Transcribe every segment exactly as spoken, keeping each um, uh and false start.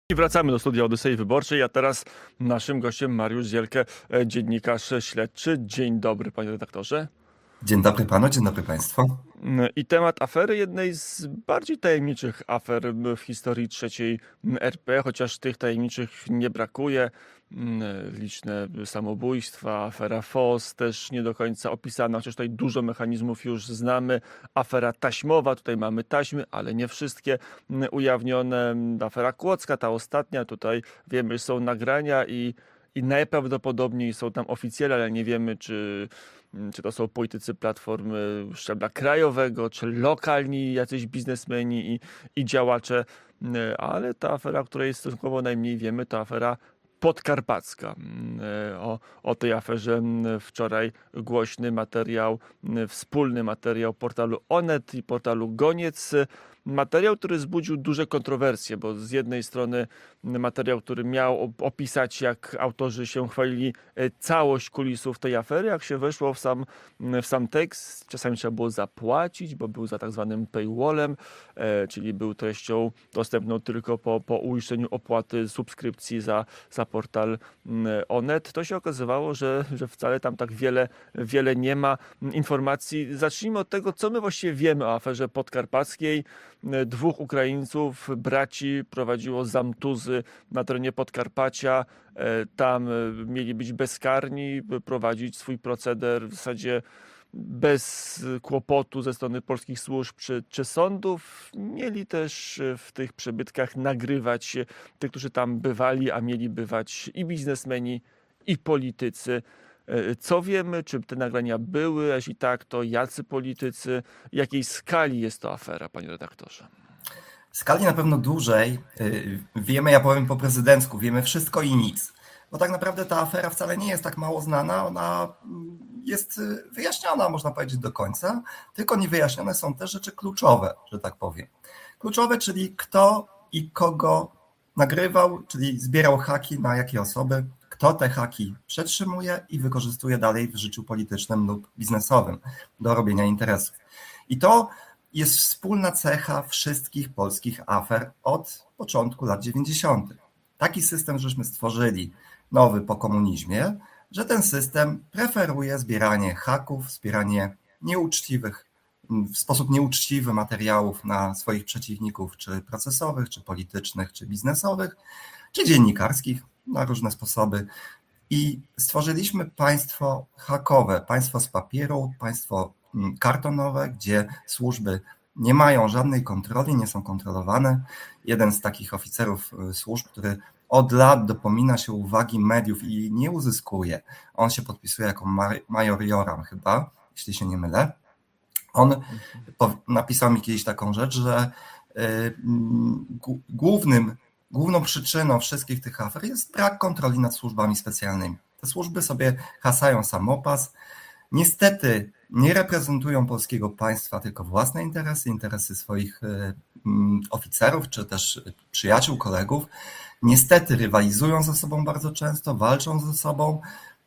I wracamy do studia Odysei Wyborczej, a teraz naszym gościem Mariusz Zielkę, dziennikarz śledczy. Dzień dobry, panie redaktorze. Dzień dobry panu, dzień dobry państwu. I temat afery, jednej z bardziej tajemniczych afer w historii trzeciej R P, chociaż tych tajemniczych nie brakuje. Liczne samobójstwa, afera F O S też nie do końca opisana, chociaż tutaj dużo mechanizmów już znamy. Afera taśmowa, tutaj mamy taśmy, ale nie wszystkie ujawnione. Afera Kłodzka, ta ostatnia, tutaj wiemy, że są nagrania i, i najprawdopodobniej są tam oficjele, ale nie wiemy, czy, czy to są politycy Platformy szczebla krajowego, czy lokalni jacyś biznesmeni i, i działacze. Ale ta afera, o której stosunkowo najmniej wiemy, to afera podkarpacka. O, o tej aferze wczoraj głośny materiał, wspólny materiał portalu Onet i portalu Goniec. Materiał, który wzbudził duże kontrowersje, bo z jednej strony materiał, który miał opisać, jak autorzy się chwalili całość kulisów tej afery, jak się weszło w sam, w sam tekst, czasami trzeba było zapłacić, bo był za tak zwanym paywallem, czyli był treścią dostępną tylko po, po uiszczeniu opłaty subskrypcji za, za portal Onet. To się okazywało, że, że wcale tam tak wiele, wiele nie ma informacji. Zacznijmy od tego, co my właściwie wiemy o aferze podkarpackiej. Dwóch Ukraińców, braci, prowadziło zamtuzy na terenie Podkarpacia. Tam mieli być bezkarni, prowadzić swój proceder w zasadzie bez kłopotu ze strony polskich służb czy, czy sądów. Mieli też w tych przybytkach nagrywać tych, którzy tam bywali, a mieli bywać i biznesmeni, i politycy. Co wiemy, czy te nagrania były, a jeśli tak, to jacy politycy, jakiej skali jest to afera, panie redaktorze? Skali na pewno dużej. Wiemy, ja powiem po prezydencku, wiemy wszystko i nic. Bo tak naprawdę ta afera wcale nie jest tak mało znana, ona jest wyjaśniona, można powiedzieć, do końca, tylko niewyjaśnione są te rzeczy kluczowe, że tak powiem. Kluczowe, czyli kto i kogo nagrywał, czyli zbierał haki na jakie osoby, kto te haki przetrzymuje i wykorzystuje dalej w życiu politycznym lub biznesowym do robienia interesów. I to jest wspólna cecha wszystkich polskich afer od początku lat dziewięćdziesiątych. Taki system żeśmy stworzyli, nowy po komunizmie, że ten system preferuje zbieranie haków, zbieranie nieuczciwych, w sposób nieuczciwy materiałów na swoich przeciwników, czy procesowych, czy politycznych, czy biznesowych, czy dziennikarskich, na różne sposoby. I stworzyliśmy państwo hakowe, państwo z papieru, państwo kartonowe, gdzie służby nie mają żadnej kontroli, nie są kontrolowane. Jeden z takich oficerów służb, który od lat dopomina się uwagi mediów i nie uzyskuje, on się podpisuje jako major Joram chyba, jeśli się nie mylę. On napisał mi kiedyś taką rzecz, że głównym Główną przyczyną wszystkich tych afer jest brak kontroli nad służbami specjalnymi. Te służby sobie hasają samopas. Niestety nie reprezentują polskiego państwa, tylko własne interesy, interesy swoich oficerów, czy też przyjaciół, kolegów. Niestety rywalizują ze sobą bardzo często, walczą ze sobą,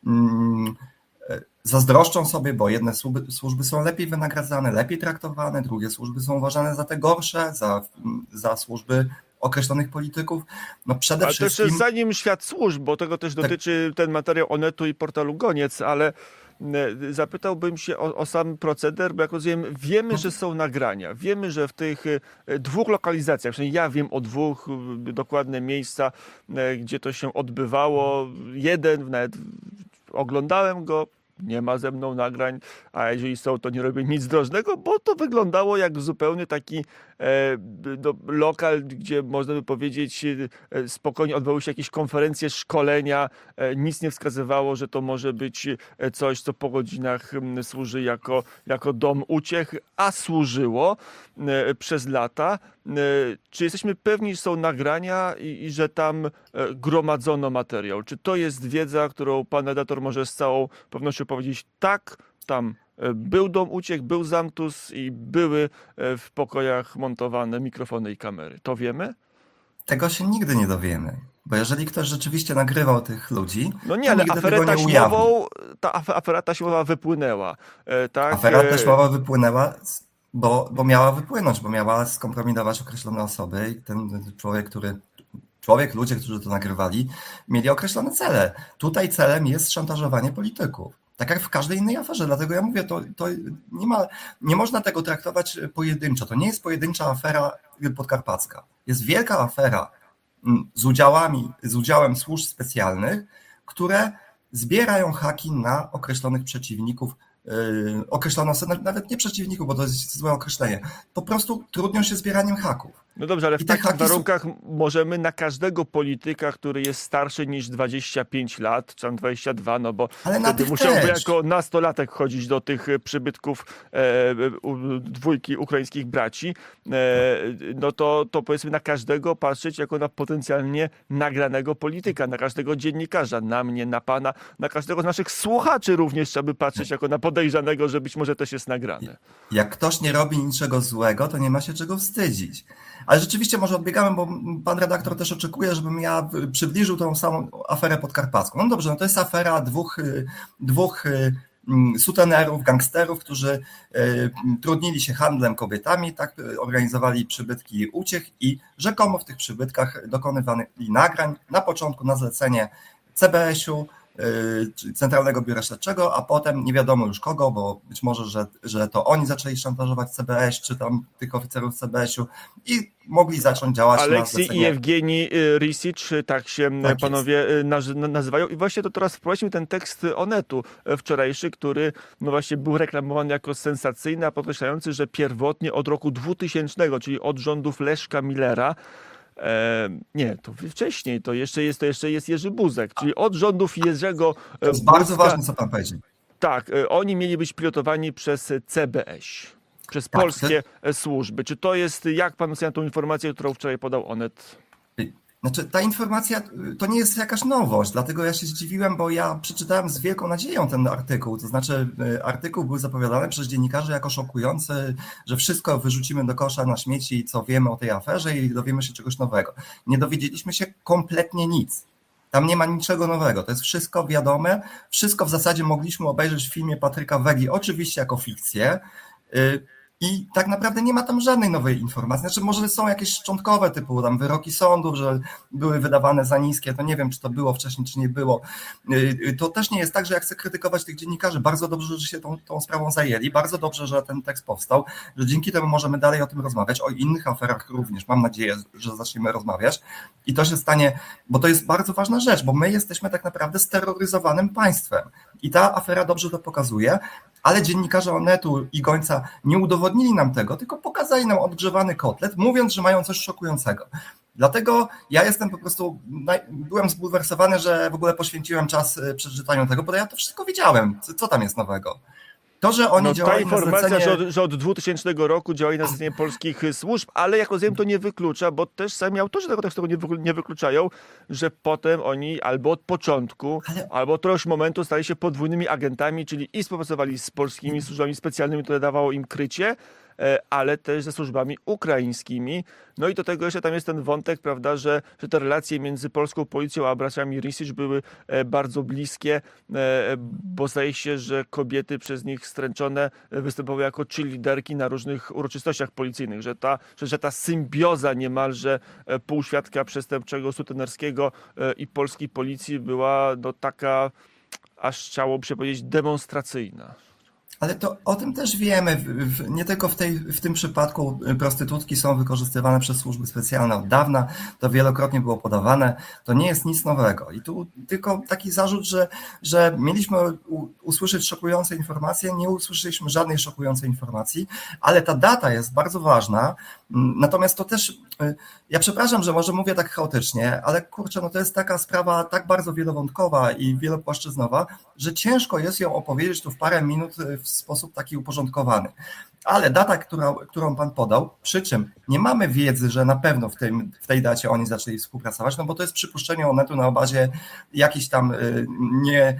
zazdroszczą sobie, bo jedne służby, służby są lepiej wynagradzane, lepiej traktowane, drugie służby są uważane za te gorsze, za, za służby określonych polityków. No przede ale wszystkim... też zanim świat służb, bo tego też dotyczy ten materiał Onetu i portalu Goniec, ale zapytałbym się o, o sam proceder, bo jak rozumiem, wiemy, że są nagrania. Wiemy, że w tych dwóch lokalizacjach, przynajmniej ja wiem o dwóch dokładne miejsca, gdzie to się odbywało. Jeden, nawet oglądałem go, nie ma ze mną nagrań, a jeżeli są, to nie robię nic drożnego, bo to wyglądało jak zupełnie taki e, do, lokal, gdzie można by powiedzieć e, spokojnie odbywały się jakieś konferencje, szkolenia. E, nic nie wskazywało, że to może być coś, co po godzinach m, służy jako, jako dom uciech, a służyło e, przez lata. E, czy jesteśmy pewni, że są nagrania i, i że tam e, gromadzono materiał? Czy to jest wiedza, którą pan redaktor może z całą pewnością powiedzieć, tak, tam był dom uciech, był zamtus i były w pokojach montowane mikrofony i kamery. To wiemy? Tego się nigdy nie dowiemy, bo jeżeli ktoś rzeczywiście nagrywał tych ludzi, no nie, to ale nigdy aferę tego nie taśmową, ujawni. ta afera taśmowa wypłynęła. Tak? Afera taśmowa wypłynęła, bo, bo miała wypłynąć, bo miała skompromitować określone osoby i ten człowiek, który człowiek, ludzie, którzy to nagrywali, mieli określone cele. Tutaj celem jest szantażowanie polityków. Tak jak w każdej innej aferze. Dlatego ja mówię, to, to nie ma, nie można tego traktować pojedynczo. To nie jest pojedyncza afera podkarpacka. Jest wielka afera z udziałami, z udziałem służb specjalnych, które zbierają haki na określonych przeciwników, yy, określono nawet nie przeciwników, bo to jest złe określenie, po prostu trudnią się zbieraniem haków. No dobrze, ale w I te takich haki są- warunkach możemy na każdego polityka, który jest starszy niż dwadzieścia pięć lat, czy tam dwadzieścia dwa, no bo Ale na wtedy tych musiałby też. jako nastolatek chodzić do tych e, przybytków e, u- dwójki ukraińskich braci, e, no to, to powiedzmy na każdego patrzeć jako na potencjalnie nagranego polityka, na każdego dziennikarza, na mnie, na pana, na każdego z naszych słuchaczy również trzeba by patrzeć jako na podejrzanego, że być może też jest nagrany. Jak ktoś nie robi niczego złego, to nie ma się czego wstydzić. Ale rzeczywiście może odbiegamy, bo pan redaktor też oczekuje, żebym ja przybliżył tą samą aferę podkarpacką. No dobrze, no to jest afera dwóch, dwóch sutenerów, gangsterów, którzy trudnili się handlem kobietami, tak, organizowali przybytki uciech i rzekomo w tych przybytkach dokonywali nagrań na początku na zlecenie C B S-u, czyli Centralnego Biura Śledczego, a potem nie wiadomo już kogo, bo być może, że, że to oni zaczęli szantażować C B S, czy tam tych oficerów C B S-u i mogli zacząć działać na Aleksij i zlecenie. Ewgenii Risicz, tak się Tak panowie naz- nazywają. I właśnie to teraz wprowadźmy ten tekst Onetu wczorajszy, który no właśnie był reklamowany jako sensacyjny, a podkreślający, że pierwotnie od roku dwutysięcznego, czyli od rządów Leszka Millera, E, nie, to wcześniej, to jeszcze jest, to jeszcze jest Jerzy Buzek, czyli od rządów Jerzego To jest Buzka, bardzo ważne, co pan powiedział. tak, e, oni mieli być pilotowani przez C B S, przez Tak, polskie służby. Czy to jest, jak pan ocenia tą informację, którą wczoraj podał Onet? Znaczy, ta informacja to nie jest jakaś nowość, dlatego ja się zdziwiłem, bo ja przeczytałem z wielką nadzieją ten artykuł. To znaczy, artykuł był zapowiadany przez dziennikarzy jako szokujący, że wszystko wyrzucimy do kosza na śmieci, co wiemy o tej aferze i dowiemy się czegoś nowego. Nie dowiedzieliśmy się kompletnie nic. Tam nie ma niczego nowego. To jest wszystko wiadome. Wszystko w zasadzie mogliśmy obejrzeć w filmie Patryka Wegi, oczywiście jako fikcję. I tak naprawdę nie ma tam żadnej nowej informacji. Znaczy może są jakieś szczątkowe typu tam wyroki sądów, że były wydawane za niskie, to nie wiem, czy to było wcześniej, czy nie było. To też nie jest tak, że ja chcę krytykować tych dziennikarzy. Bardzo dobrze, że się tą, tą sprawą zajęli, bardzo dobrze, że ten tekst powstał, że dzięki temu możemy dalej o tym rozmawiać, o innych aferach również. Mam nadzieję, że zaczniemy rozmawiać i to się stanie, bo to jest bardzo ważna rzecz, bo my jesteśmy tak naprawdę steroryzowanym państwem i ta afera dobrze to pokazuje. Ale dziennikarze Onetu i Gońca nie udowodnili nam tego, tylko pokazali nam odgrzewany kotlet, mówiąc, że mają coś szokującego. Dlatego ja jestem po prostu, byłem zbulwersowany, że w ogóle poświęciłem czas przeczytaniu tego, bo ja to wszystko widziałem. Co tam jest nowego? To, że oni no, działali ta informacja, na zlecenie... że, od, że od dwutysięcznego roku działali na zlecenie polskich służb, ale jak rozumiem, to nie wyklucza, bo też sami autorzy tego tekstu nie, wy, nie wykluczają, że potem oni albo od początku, ale... albo od któregoś momentu stali się podwójnymi agentami, czyli i współpracowali z polskimi służbami specjalnymi, które dawało im krycie, ale też ze służbami ukraińskimi. No i do tego jeszcze tam jest ten wątek, prawda, że, że te relacje między polską policją a braciami Risicz były bardzo bliskie, bo zdaje się, że kobiety przez nich stręczone występowały jako cheerleaderki na różnych uroczystościach policyjnych, że ta, że, że ta symbioza niemalże półświadka przestępczego, sutenerskiego i polskiej policji była no, taka, aż chciałoby się powiedzieć, demonstracyjna. Ale to o tym też wiemy. Nie tylko w, tej, w tym przypadku prostytutki są wykorzystywane przez służby specjalne od dawna. To wielokrotnie było podawane. To nie jest nic nowego. I tu tylko taki zarzut, że, że mieliśmy usłyszeć szokujące informacje. Nie usłyszeliśmy żadnej szokującej informacji, ale ta data jest bardzo ważna. Natomiast to też, ja przepraszam, że może mówię tak chaotycznie, ale kurczę, no to jest taka sprawa tak bardzo wielowątkowa i wielopłaszczyznowa, że ciężko jest ją opowiedzieć tu w parę minut w sposób taki uporządkowany. Ale data, która, którą pan podał, przy czym nie mamy wiedzy, że na pewno w, tym, w tej dacie oni zaczęli współpracować, no bo to jest przypuszczenie Onetu na bazie jakichś tam nie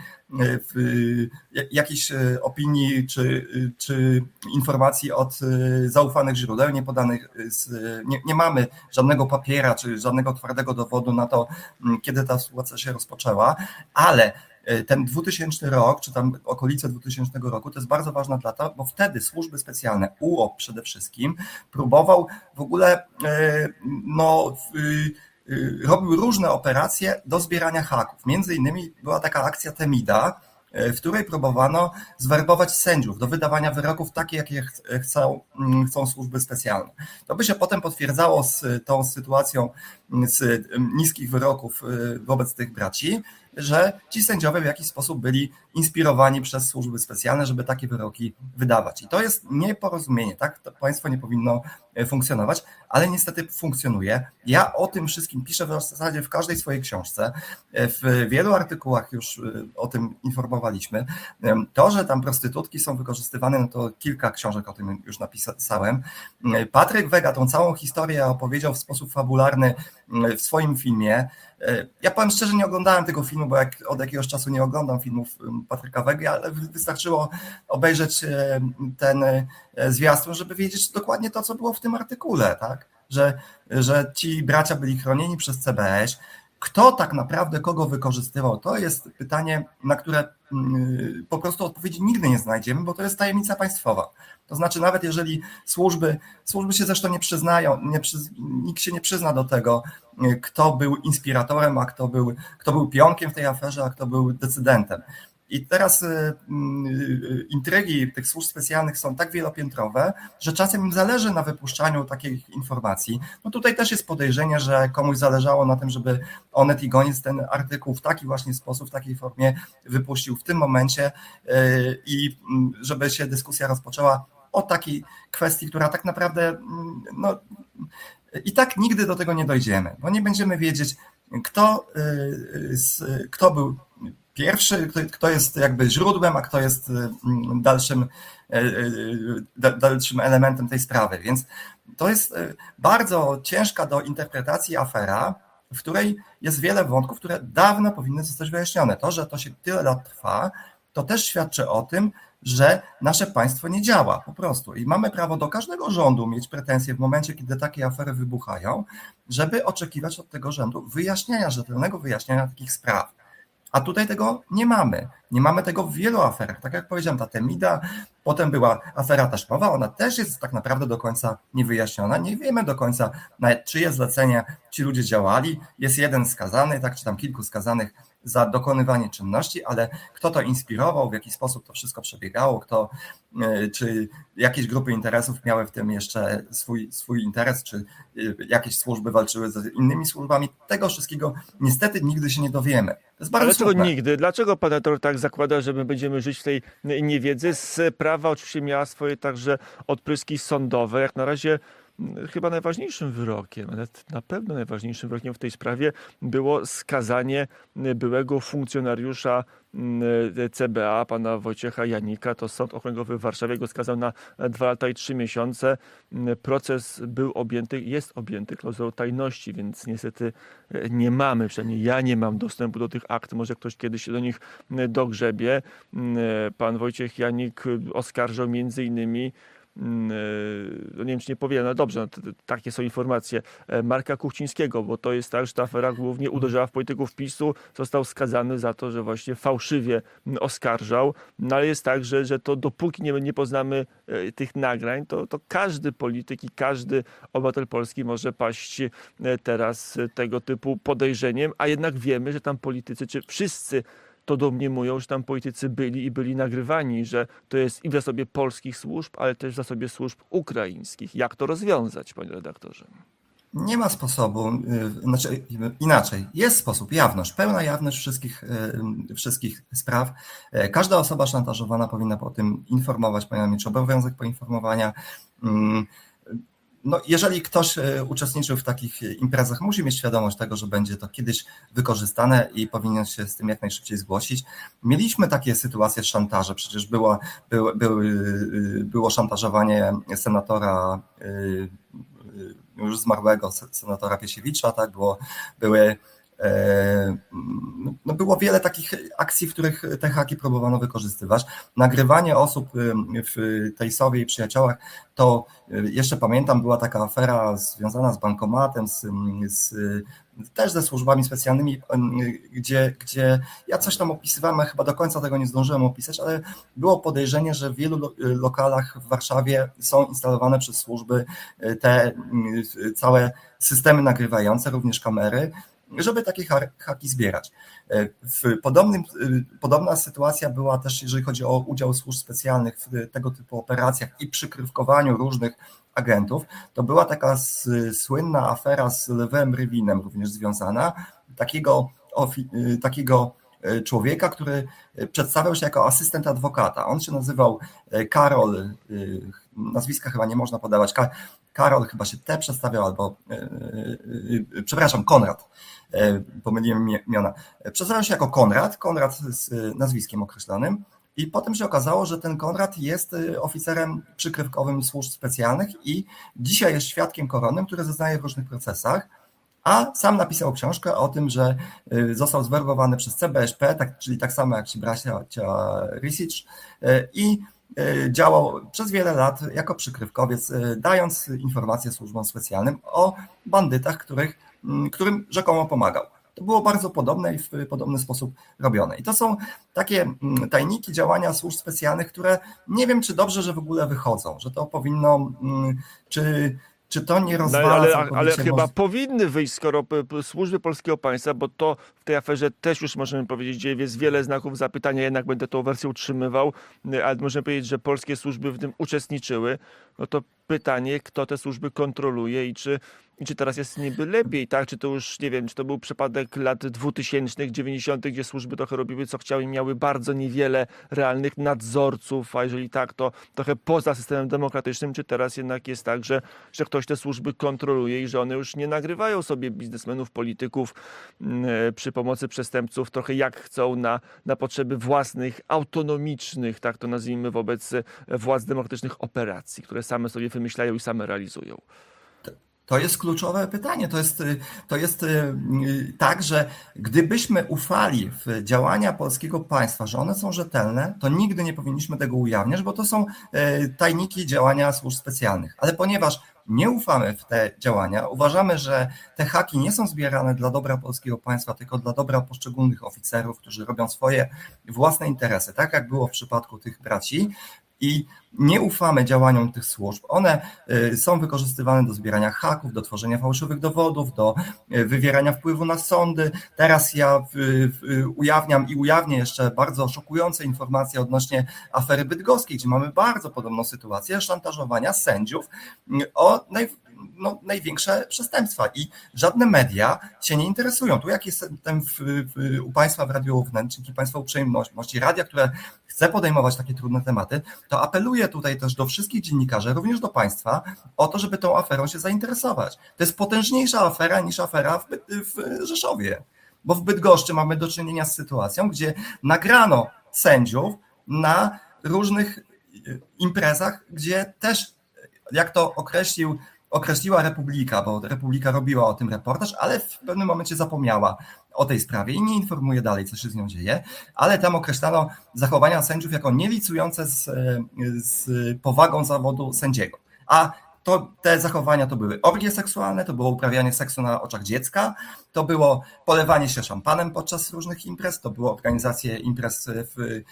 w jakiejś opinii czy, czy informacji od zaufanych źródeł, nie podanych, z, nie, nie mamy żadnego papiera czy żadnego twardego dowodu na to, kiedy ta sytuacja się rozpoczęła, ale ten dwutysięczny rok, czy tam okolice dwutysięcznego roku, to jest bardzo ważna data, bo wtedy służby specjalne, U O P przede wszystkim, próbował w ogóle no, robił różne operacje do zbierania haków. Między innymi była taka akcja Temida, w której próbowano zwerbować sędziów do wydawania wyroków takie, jakie chcą, chcą służby specjalne. To by się potem potwierdzało z tą sytuacją z niskich wyroków wobec tych braci, że ci sędziowie w jakiś sposób byli inspirowani przez służby specjalne, żeby takie wyroki wydawać. I to jest nieporozumienie, tak? To państwo nie powinno funkcjonować, ale niestety funkcjonuje. Ja o tym wszystkim piszę w zasadzie w każdej swojej książce. W wielu artykułach już o tym informowaliśmy. To, że tam prostytutki są wykorzystywane, no to kilka książek o tym już napisałem. Patryk Wega tą całą historię opowiedział w sposób fabularny w swoim filmie. Ja powiem szczerze, nie oglądałem tego filmu, bo jak od jakiegoś czasu nie oglądam filmów Patryka Wegi, ale wystarczyło obejrzeć ten zwiastun, żeby wiedzieć dokładnie to, co było w tym artykule, tak? Że, że ci bracia byli chronieni przez C B S. Kto tak naprawdę kogo wykorzystywał, to jest pytanie, na które po prostu odpowiedzi nigdy nie znajdziemy, bo to jest tajemnica państwowa. To znaczy nawet jeżeli służby, służby się zresztą nie przyznają, nie przy, nikt się nie przyzna do tego, kto był inspiratorem, a kto był, kto był pionkiem w tej aferze, a kto był decydentem. I teraz intrygi tych służb specjalnych są tak wielopiętrowe, że czasem im zależy na wypuszczaniu takich informacji. No tutaj też jest podejrzenie, że komuś zależało na tym, żeby Onet i Goniec ten artykuł w taki właśnie sposób, w takiej formie wypuścił w tym momencie i żeby się dyskusja rozpoczęła o takiej kwestii, która tak naprawdę no, i tak nigdy do tego nie dojdziemy, bo nie będziemy wiedzieć, kto, kto był pierwszy, kto jest jakby źródłem, a kto jest dalszym, dalszym elementem tej sprawy. Więc to jest bardzo ciężka do interpretacji afera, w której jest wiele wątków, które dawno powinny zostać wyjaśnione. To, że to się tyle lat trwa, to też świadczy o tym, że nasze państwo nie działa po prostu. I mamy prawo do każdego rządu mieć pretensje w momencie, kiedy takie afery wybuchają, żeby oczekiwać od tego rządu wyjaśnienia, rzetelnego wyjaśnienia takich spraw. A tutaj tego nie mamy. Nie mamy tego w wielu aferach. Tak jak powiedziałem, ta Temida, potem była afera taśmowa, ona też jest tak naprawdę do końca niewyjaśniona. Nie wiemy do końca, na czyje zlecenie ci ludzie działali. Jest jeden skazany, tak, czy tam kilku skazanych za dokonywanie czynności, ale kto to inspirował, w jaki sposób to wszystko przebiegało, kto, czy jakieś grupy interesów miały w tym jeszcze swój, swój interes, czy jakieś służby walczyły z innymi służbami, tego wszystkiego niestety nigdy się nie dowiemy. To jest bardzo Dlaczego smutne. nigdy? Dlaczego pan redaktor tak zakłada, że my będziemy żyć w tej niewiedzy? Sprawa oczywiście miała swoje także odpryski sądowe. Jak na razie chyba najważniejszym wyrokiem, nawet na pewno najważniejszym wyrokiem w tej sprawie było skazanie byłego funkcjonariusza C B A, pana Wojciecha Janika. To Sąd Okręgowy w Warszawie go skazał na dwa lata i trzy miesiące. Proces był objęty, jest objęty klauzulą tajności, więc niestety nie mamy, przynajmniej ja nie mam dostępu do tych akt. Może ktoś kiedyś się do nich dogrzebie. Pan Wojciech Janik oskarżał między innymi, no nie wiem, czy nie powiem, no dobrze, no t- t- takie są informacje, Marka Kuchcińskiego, bo to jest tak, że ta afera głównie uderzała w polityków PiSu, został skazany za to, że właśnie fałszywie oskarżał, no ale jest tak, że, że to dopóki nie, nie poznamy tych nagrań, to, to każdy polityk i każdy obywatel polski może paść teraz tego typu podejrzeniem, a jednak wiemy, że tam politycy, czy wszyscy to domniemują, że tam politycy byli i byli nagrywani, że to jest i w zasobie polskich służb, ale też w zasobie służb ukraińskich. Jak to rozwiązać, panie redaktorze? Nie ma sposobu, znaczy inaczej, jest sposób, jawność, pełna jawność wszystkich, wszystkich spraw. Każda osoba szantażowana powinna o tym informować, powinna mieć obowiązek poinformowania. No, jeżeli ktoś uczestniczył w takich imprezach, musi mieć świadomość tego, że będzie to kiedyś wykorzystane i powinien się z tym jak najszybciej zgłosić. Mieliśmy takie sytuacje szantaże, przecież było, było, było szantażowanie senatora, już zmarłego senatora Piesiewicza, tak, było, były No było wiele takich akcji, w których te haki próbowano wykorzystywać. Nagrywanie osób w Tejsowie i Przyjaciołach, to jeszcze pamiętam, była taka afera związana z bankomatem, z, z, też ze służbami specjalnymi, gdzie, gdzie ja coś tam opisywałem, a chyba do końca tego nie zdążyłem opisać, ale było podejrzenie, że w wielu lokalach w Warszawie są instalowane przez służby te całe systemy nagrywające, również kamery, żeby takie haki zbierać. W podobnym, podobna sytuacja była też, jeżeli chodzi o udział służb specjalnych w tego typu operacjach i przykrywkowaniu różnych agentów. To była taka słynna afera z Lwem Rywinem również związana, takiego, takiego człowieka, który przedstawiał się jako asystent adwokata. On się nazywał Karol, nazwiska chyba nie można podawać, Karol chyba się T przedstawiał, albo przepraszam, Konrad, pomyliłem imiona. Przedstawiał się jako Konrad, Konrad z nazwiskiem określonym i potem się okazało, że ten Konrad jest oficerem przykrywkowym służb specjalnych i dzisiaj jest świadkiem koronnym, który zeznaje w różnych procesach, a sam napisał książkę o tym, że został zwerbowany przez C B S P, tak, czyli tak samo jak ci bracia Risic, i działał przez wiele lat jako przykrywkowiec, dając informacje służbom specjalnym o bandytach, których, którym rzekomo pomagał. To było bardzo podobne i w podobny sposób robione. I to są takie tajniki działania służb specjalnych, które nie wiem, czy dobrze, że w ogóle wychodzą, że to powinno, czy... Czy to nie rozwala? No, ale ale chyba moc... powinny wyjść, skoro służby polskiego państwa, bo to w tej aferze też już możemy powiedzieć, gdzie jest wiele znaków zapytania, jednak będę tą wersję utrzymywał, ale możemy powiedzieć, że polskie służby w tym uczestniczyły. No to pytanie, kto te służby kontroluje i czy, i czy teraz jest niby lepiej, tak? Czy to już, nie wiem, czy to był przypadek lat dwutysięcznych, dziewięćdziesiątych, gdzie służby trochę robiły co chciały i miały bardzo niewiele realnych nadzorców, a jeżeli tak, to trochę poza systemem demokratycznym, czy teraz jednak jest tak, że, że ktoś te służby kontroluje i że one już nie nagrywają sobie biznesmenów, polityków yy, przy pomocy przestępców trochę jak chcą na, na potrzeby własnych, autonomicznych, tak to nazwijmy, wobec władz demokratycznych operacji, które same sobie wymyślają i same realizują. To jest kluczowe pytanie. To jest, to jest tak, że gdybyśmy ufali w działania polskiego państwa, że one są rzetelne, to nigdy nie powinniśmy tego ujawniać, bo to są tajniki działania służb specjalnych. Ale ponieważ nie ufamy w te działania, uważamy, że te haki nie są zbierane dla dobra polskiego państwa, tylko dla dobra poszczególnych oficerów, którzy robią swoje własne interesy, tak jak było w przypadku tych braci, i nie ufamy działaniom tych służb. One są wykorzystywane do zbierania haków, do tworzenia fałszywych dowodów, do wywierania wpływu na sądy. Teraz ja ujawniam i ujawnię jeszcze bardzo szokujące informacje odnośnie afery bydgoskiej, gdzie mamy bardzo podobną sytuację szantażowania sędziów o naj, no, największe przestępstwa i żadne media się nie interesują. Tu jak jestem w, w, u Państwa w Radiu Wnet, dzięki Państwa uprzejmości radia, które chce podejmować takie trudne tematy, to apeluję tutaj też do wszystkich dziennikarzy, również do Państwa, o to, żeby tą aferą się zainteresować. To jest potężniejsza afera niż afera w, w Rzeszowie, bo w Bydgoszczy mamy do czynienia z sytuacją, gdzie nagrano sędziów na różnych imprezach, gdzie też, jak to określił określiła Republika, bo Republika robiła o tym reportaż, ale w pewnym momencie zapomniała o tej sprawie i nie informuje dalej, co się z nią dzieje, ale tam określano zachowania sędziów jako nielicujące z, z powagą zawodu sędziego. A to, te zachowania to były orgie seksualne, to było uprawianie seksu na oczach dziecka, to było polewanie się szampanem podczas różnych imprez, to było organizacje imprez w,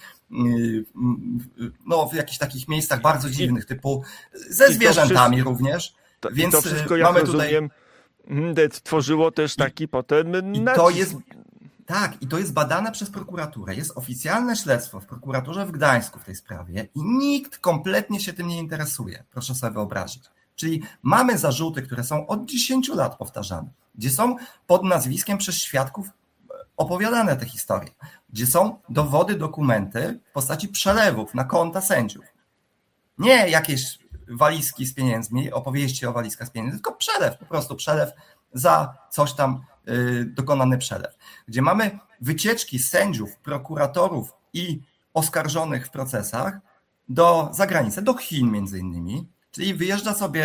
no, w jakichś takich miejscach bardzo dziwnych, typu ze zwierzętami wszystko, również. To, Więc to wszystko, jak mamy rozumiem, tutaj... tworzyło też taki I, potem i to jest Tak, i to jest badane przez prokuraturę. Jest oficjalne śledztwo w prokuraturze w Gdańsku w tej sprawie i nikt kompletnie się tym nie interesuje. Proszę sobie wyobrazić. Czyli mamy zarzuty, które są od dziesięciu lat powtarzane, gdzie są pod nazwiskiem przez świadków opowiadane te historie, gdzie są dowody, dokumenty w postaci przelewów na konta sędziów. Nie jakieś walizki z pieniędzmi, opowieści o walizkach z pieniędzmi, tylko przelew, po prostu przelew za coś tam yy, dokonany przelew. Gdzie mamy wycieczki sędziów, prokuratorów i oskarżonych w procesach do zagranicy, do Chin między innymi, czyli wyjeżdża sobie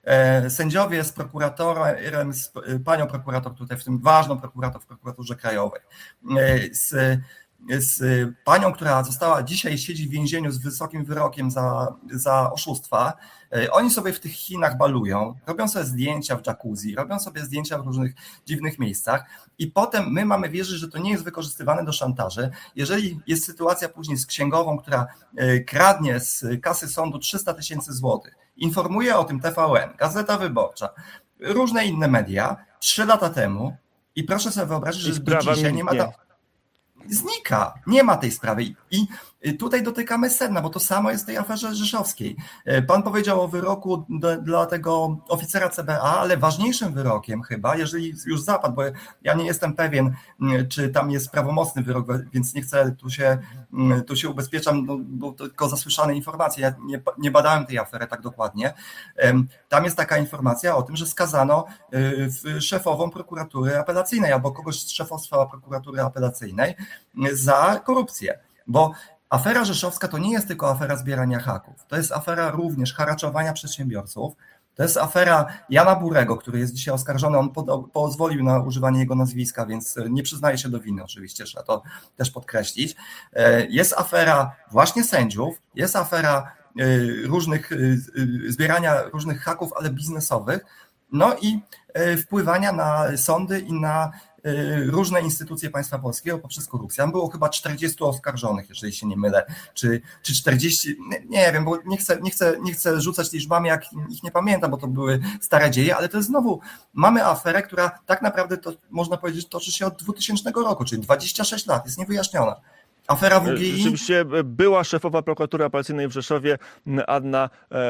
sędziowie z prokuratorem, z panią prokurator tutaj, w tym ważną prokurator w prokuraturze krajowej, z, z panią, która została dzisiaj siedzi w więzieniu z wysokim wyrokiem za, za oszustwa. Oni sobie w tych Chinach balują, robią sobie zdjęcia w jacuzzi, robią sobie zdjęcia w różnych dziwnych miejscach i potem my mamy wierzyć, że to nie jest wykorzystywane do szantaży. Jeżeli jest sytuacja później z księgową, która kradnie z kasy sądu trzysta tysięcy złotych, informuje o tym T V N, Gazeta Wyborcza, różne inne media, trzy lata temu i proszę sobie wyobrazić, że do dzisiaj nie ma tam... Znika, nie ma tej sprawy i tutaj dotykamy sedna, bo to samo jest w tej aferze rzeszowskiej. Pan powiedział o wyroku do, dla tego oficera C B A, ale ważniejszym wyrokiem chyba, jeżeli już zapadł, bo ja nie jestem pewien, czy tam jest prawomocny wyrok, więc nie chcę, tu się, tu się ubezpieczam, no, bo to tylko zasłyszane informacje, ja nie, nie badałem tej afery tak dokładnie. Tam jest taka informacja o tym, że skazano szefową prokuratury apelacyjnej albo kogoś z szefostwa prokuratury apelacyjnej za korupcję, bo afera rzeszowska to nie jest tylko afera zbierania haków, to jest afera również haraczowania przedsiębiorców, to jest afera Jana Burego, który jest dzisiaj oskarżony, on pod, pozwolił na używanie jego nazwiska, więc nie przyznaje się do winy oczywiście, trzeba to też podkreślić. Jest afera właśnie sędziów, jest afera różnych, zbierania różnych haków, ale biznesowych, no i wpływania na sądy i na różne instytucje państwa polskiego poprzez korupcję. Tam było chyba czterdziestu oskarżonych, jeżeli się nie mylę, czy, czy czterdzieści, nie wiem, bo nie chcę, nie, chcę, nie chcę rzucać liczbami, jak ich nie pamiętam, bo to były stare dzieje, ale to jest znowu, mamy aferę, która tak naprawdę, to można powiedzieć, toczy się od dwutysięcznego roku, czyli dwadzieścia sześć lat, jest niewyjaśniona. Afera W G I. Rzeczywiście była szefowa prokuratury apelacyjnej w Rzeszowie Anna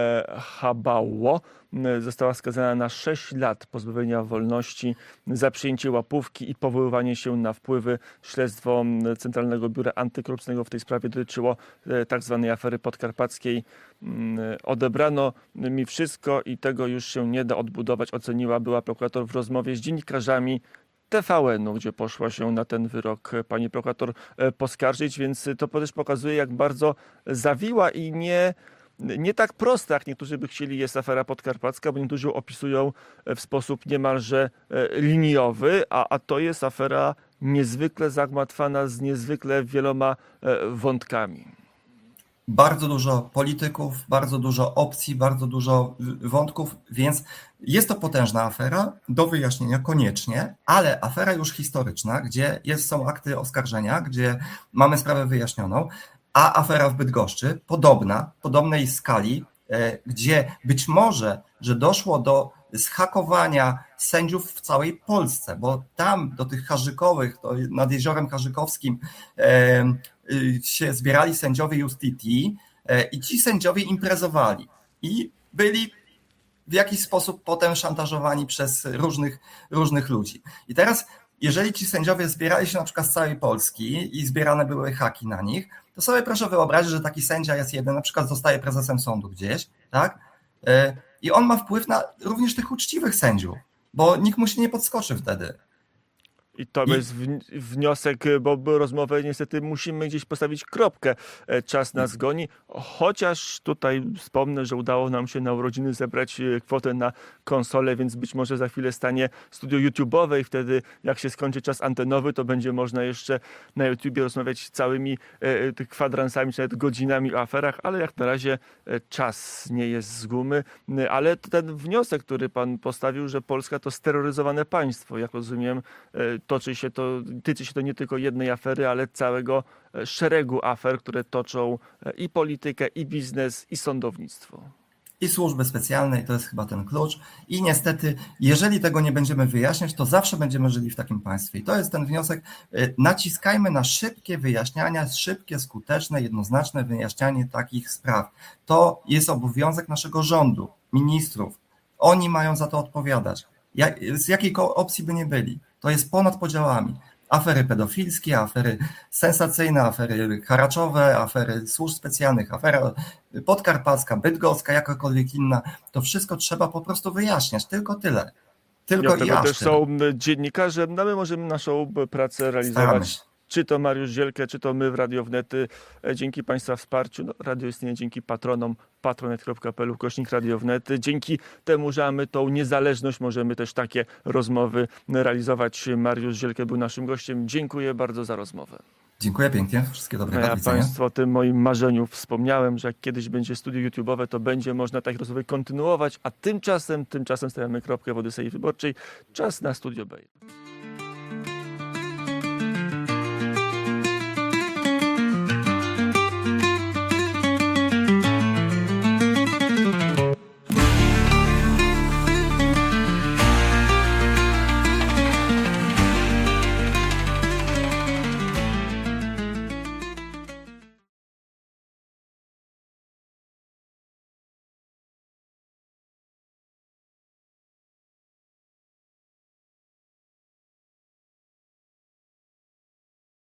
Habało została skazana na sześć lat pozbawienia wolności za przyjęcie łapówki i powoływanie się na wpływy. Śledztwo Centralnego Biura Antykorupcyjnego w tej sprawie dotyczyło tak zwanej afery podkarpackiej. Odebrano mi wszystko i tego już się nie da odbudować, oceniła była prokurator w rozmowie z dziennikarzami T V N-u, gdzie poszła się na ten wyrok pani prokurator poskarżyć, więc to też pokazuje, jak bardzo zawiła i nie, nie tak prosta, jak niektórzy by chcieli, jest afera podkarpacka, bo niektórzy ją opisują w sposób niemalże liniowy, a, a to jest afera niezwykle zagmatwana z niezwykle wieloma wątkami. Bardzo dużo polityków, bardzo dużo opcji, bardzo dużo wątków, więc jest to potężna afera do wyjaśnienia koniecznie, ale afera już historyczna, gdzie jest, są akty oskarżenia, gdzie mamy sprawę wyjaśnioną, a afera w Bydgoszczy podobna, podobnej skali, gdzie być może, że doszło do zhakowania sędziów w całej Polsce, bo tam do tych Harzykowych, to nad Jeziorem Harzykowskim się zbierali sędziowie Justitii i ci sędziowie imprezowali i byli w jakiś sposób potem szantażowani przez różnych, różnych ludzi. I teraz, jeżeli ci sędziowie zbierali się na przykład z całej Polski i zbierane były haki na nich, to sobie proszę wyobrazić, że taki sędzia jest jeden, na przykład zostaje prezesem sądu gdzieś, tak? I on ma wpływ na również tych uczciwych sędziów, bo nikt mu się nie podskoczy wtedy. I to jest wniosek, bo rozmowę niestety musimy gdzieś postawić kropkę. Czas nas goni, chociaż tutaj wspomnę, że udało nam się na urodziny zebrać kwotę na konsolę, więc być może za chwilę stanie studio YouTube'owe i wtedy jak się skończy czas antenowy, to będzie można jeszcze na YouTubie rozmawiać całymi kwadransami, czy nawet godzinami o aferach, ale jak na razie czas nie jest z gumy. Ale ten wniosek, który pan postawił, że Polska to steroryzowane państwo, jak rozumiem, toczy się to, tyczy się to nie tylko jednej afery, ale całego szeregu afer, które toczą i politykę, i biznes, i sądownictwo. I służby specjalne, i to jest chyba ten klucz. I niestety, jeżeli tego nie będziemy wyjaśniać, to zawsze będziemy żyli w takim państwie. I to jest ten wniosek. Naciskajmy na szybkie wyjaśniania, szybkie, skuteczne, jednoznaczne wyjaśnianie takich spraw. To jest obowiązek naszego rządu, ministrów. Oni mają za to odpowiadać. Jak, z jakiej opcji by nie byli. To jest ponad podziałami. Afery pedofilskie, afery sensacyjne, afery haraczowe, afery służb specjalnych, afera podkarpacka, bydgoska, jakakolwiek inna. To wszystko trzeba po prostu wyjaśniać. Tylko tyle. Tylko i aż też tyle. Są dziennikarze, no my możemy naszą pracę realizować czy to Mariusz Zielkę, czy to my w Radio Wnet. Dzięki Państwa wsparciu. No, radio istnieje dzięki patronom patronet kropka p l ukośnik Radio Wnet. Dzięki temu, że mamy tą niezależność, możemy też takie rozmowy realizować. Mariusz Zielkę był naszym gościem. Dziękuję bardzo za rozmowę. Dziękuję pięknie. Wszystkiego dobrego. Ja Państwu o tym moim marzeniu wspomniałem, że jak kiedyś będzie studio YouTube'owe, to będzie można takie rozmowy kontynuować, a tymczasem, tymczasem stawiamy kropkę w Odysei Wyborczej. Czas na Studio B.